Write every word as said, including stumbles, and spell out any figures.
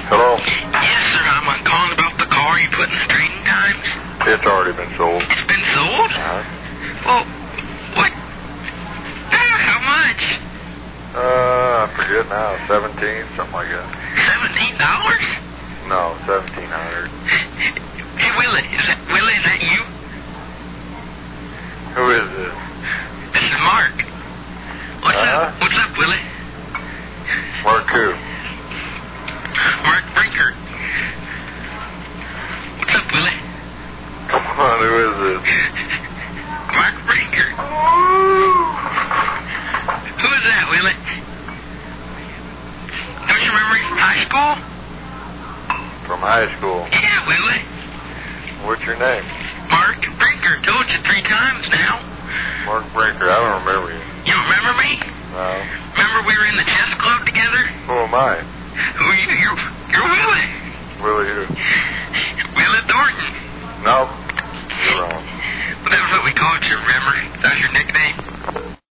Hello? Yes, sir. I'm uh, calling about the car you put in the trading times. It's already been sold. It's been sold? Uh-huh. Well, what? Ah, how much? Uh, I forget now. Seventeen, something like that. Seventeen dollars? No, seventeen hundred. Hey, Willie, is that Willie? Is that you? Who is this? This is Mark. What's Uh-huh. up? What's up, Willie? Mark who? Mark Brinker. What's up, Willie? Come on, who is this? Mark Brinker. Who is that, Willie? Don't you remember me from high school? From high school. Yeah, Willie. What's your name? Mark Brinker. Told you three times now. Mark Brinker. I don't remember you. You don't remember me? No. Remember we were in the chess club together? Who am I? Who are you? You're, you're Willie. Willie who? Willie Thornton. Nope. You're wrong. Well, that was what we called you, remember? That was your nickname?